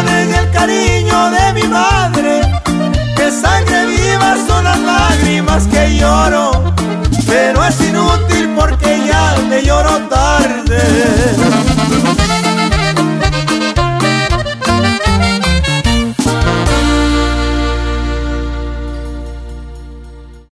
perdonen el cariño de mi madre, que sangre viva son las lágrimas que lloro, pero es inútil porque ya le lloro tarde.